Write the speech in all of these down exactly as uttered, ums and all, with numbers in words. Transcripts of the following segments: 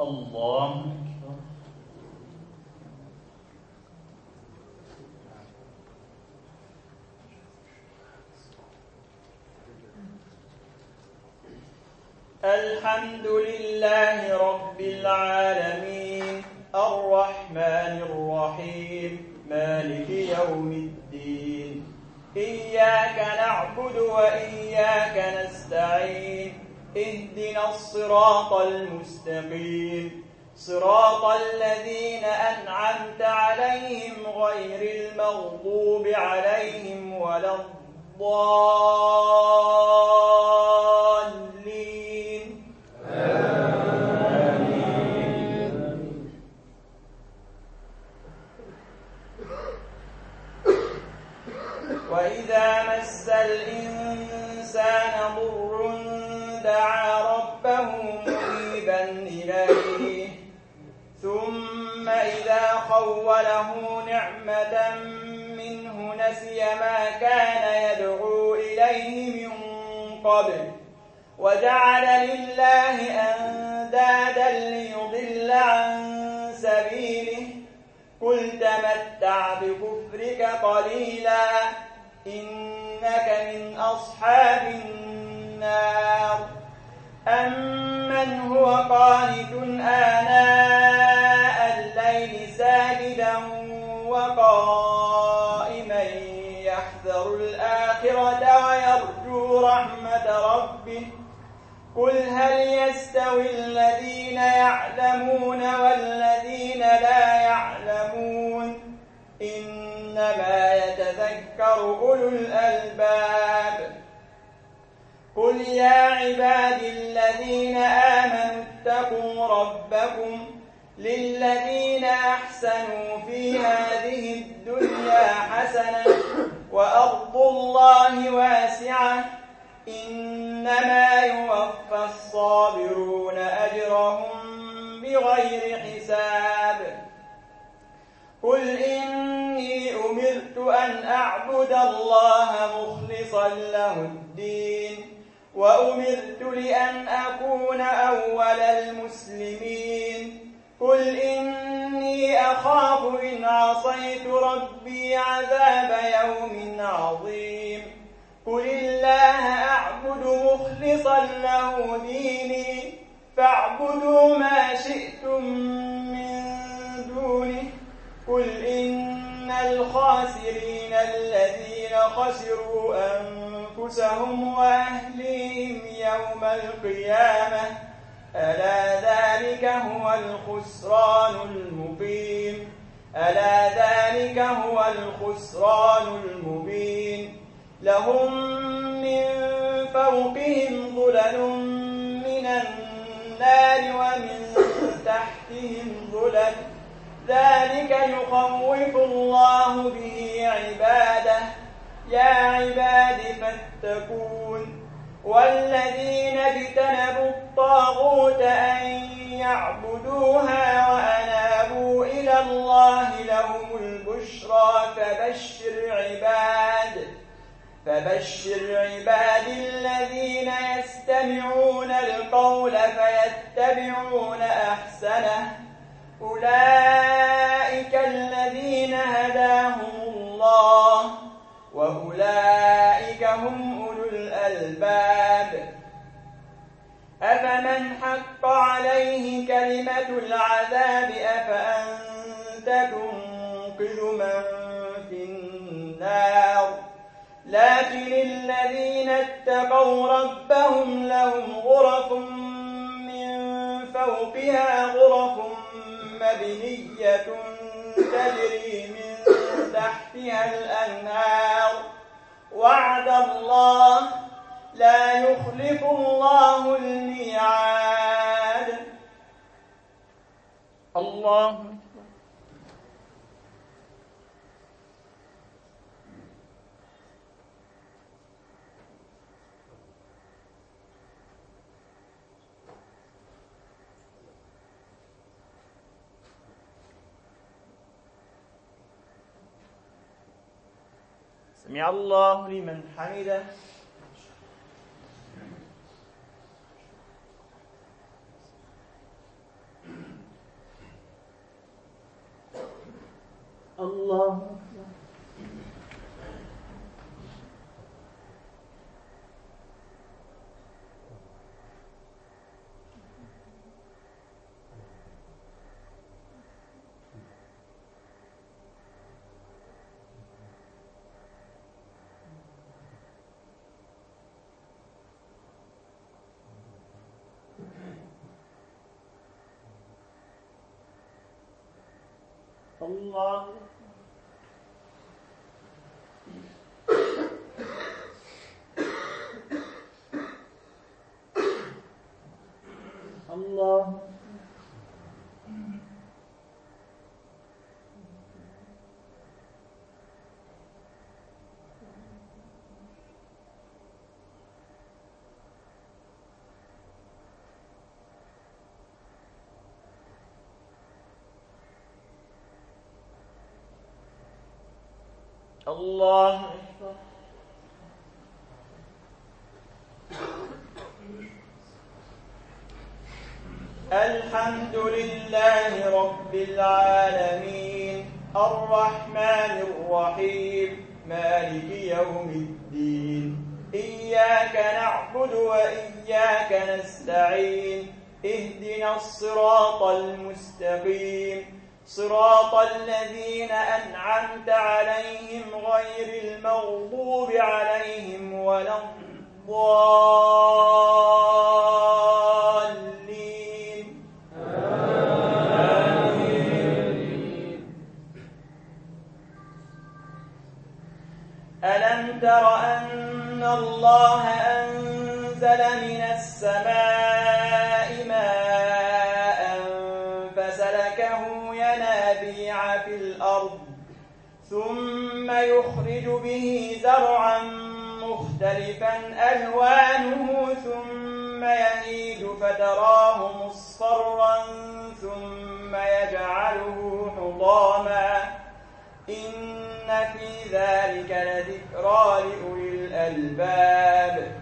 الله أكبر. الحمد لله رب العالمين الرحمن الرحيم مالك يوم الدين إياك نعبد وإياك نستعين اهدنا الصراط المستقيم صراط الذين أنعمت عليهم غير المغضوب عليهم ولا الضالين آمين. وإذا مس الإنسان ضر دعا ربه منيبا إليه ثم إذا خوله نعمة منه نسي ما كان يدعو إليه من قبل وجعل لله أندادا ليضل عن سبيله قل تمتع بكفرك قليلا إنك من أصحاب النار أمن هو قانت آناء الليل ساجدا وقائما يحذر الآخرة ويرجو رحمة ربه قل هل يستوي الذين يعلمون والذين لا يعلمون إنما يتذكر أولو الألباب قل يا عبادي الذين آمنوا اتقوا ربكم للذين أحسنوا في هذه الدنيا حسنة وأرض الله واسعة إنما يوفى الصابرون أجرهم بغير حساب قل إني أمرت أن أعبد الله مخلصا له الدين وأمرت لأن أكون أول المسلمين قل إني أخاف إن عصيت ربي عذاب يوم عظيم قل الله أعبد مخلصا له ديني فاعبدوا ما شئتم من دونه قل إن الخاسرين الذين خسروا أنفسهم وأهليهم يوم القيامة ألا ذلك هو الخسران المبين ألا ذلك هو الخسران المبين لهم من فوقهم ظلل من النار ومن تحتهم ظلل ذلك يخوف الله به عباده يا عباد فاتقون والذين اجتنبوا الطاغوت أن يعبدوها وأنابوا إلى الله لهم البشرى فبشر عباد فبشر عباد الذين يستمعون القول فيتبعون أحسنه أولئك الذين هداهم الله وأولئك هم أولو الألباب أفمن حق عليه كلمة العذاب أفأنت تنقذ من في النار لكن الذين اتقوا ربهم لهم غرف من فوقها غرف مبنية تجري من تحتها الأنهار وعد الله لا يخلف الله الميعاد الله سمع الله لمن حمده الله الله الله أكبر. الحمد لله رب العالمين الرحمن الرحيم مالك يوم الدين إياك نعبد وإياك نستعين اهدنا الصراط المستقيم صراط الذين أنعمت عليهم غير المغضوب عليهم ولا الضالين آمين. ألم تر أن الله أنزل من السماء ماء فسلكه ينابيع في الأرض ثم يخرج به زرعا مختلفا ألوانه ثم يهيج فتراه مصفرا ثم يجعله حطاما إن في ذلك لذكرى لأولي الألباب.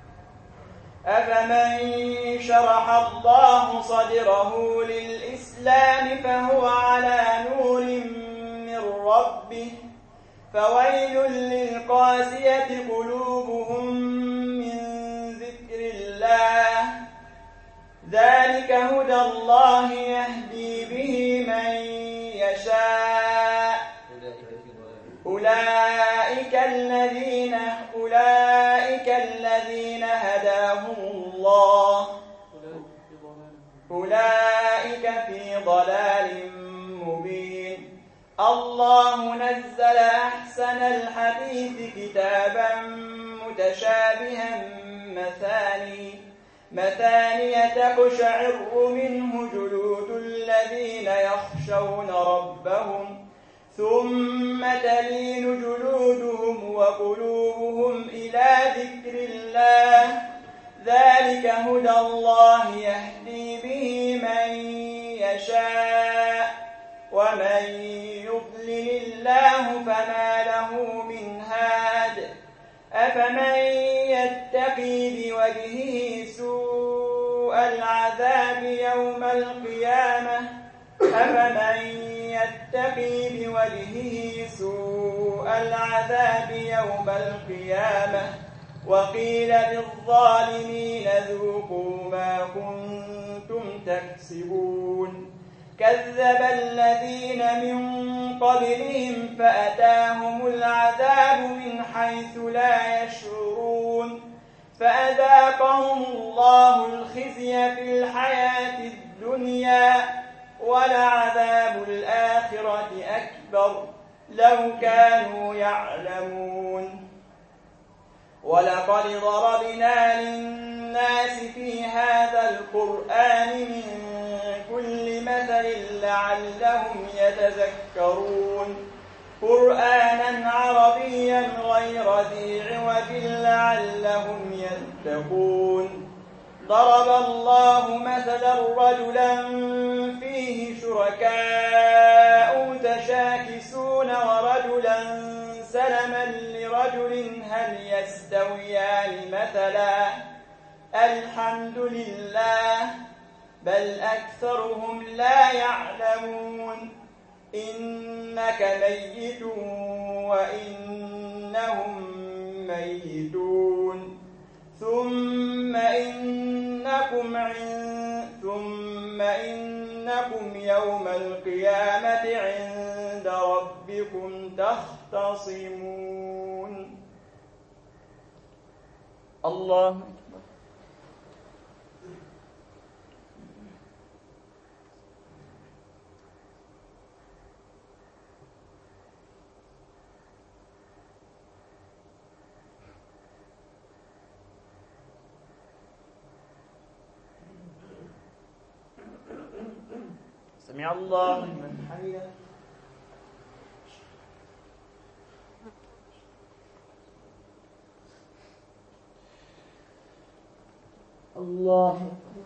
أفمن شرح الله صدره للإسلام فهو على نور من ربه فويل للقاسية قلوبهم من ذكر الله ذلك هدى الله يهدي به من يشاء أولئك الذين أولئك الذين هداهم الله أولئك في ضلال مبين. الله نزل أحسن الحديث كتابا متشابها مثاني مثانية تقشعر منه جلود الذين يخشون ربهم ثم تلين جلودهم وقلوبهم إلى ذكر الله ذلك هدى الله يهدي به من يشاء ومن يضلل الله فما له من هاد. أفمن يتقي بوجهه سوء العذاب يوم القيامة أفمن يتقي بوجهه سوء العذاب يوم القيامة وقيل للظالمين ذوقوا ما كنتم تكسبون. كذب الذين من قبلهم فأتاهم العذاب من حيث لا يشعرون فأذاقهم الله الخزي في الحياة الدنيا ولعذاب الآخرة أكبر لو كانوا يعلمون. ولقد ضربنا للناس في هذا القرآن من كل مثل لعلهم يتذكرون قرآنا عربيا غير ذي عوج لعلهم يتقون. ضرب الله مثلا رجلا فيه شركاء متشاكسون ورجلا سلما لرجل هل يستويان مثلا الحمد لله بل أكثرهم لا يعلمون. إنك ميت وإنهم ميتون ثم إنكم عند ثم إنكم يوم القيامة عند ربكم تختصمون. الله أكبر. سمع الله لمن حمده. الله أكبر.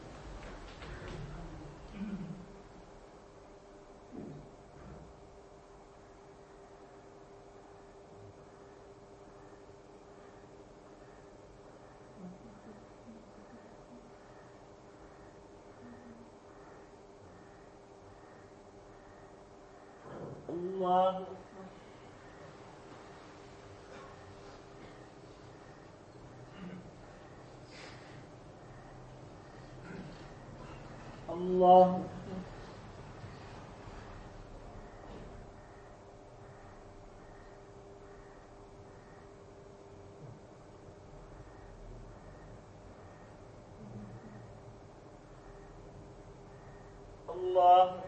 الله الله الله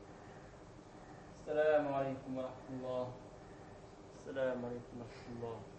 السلام عليكم ورحمة الله. السلام عليكم ورحمة الله.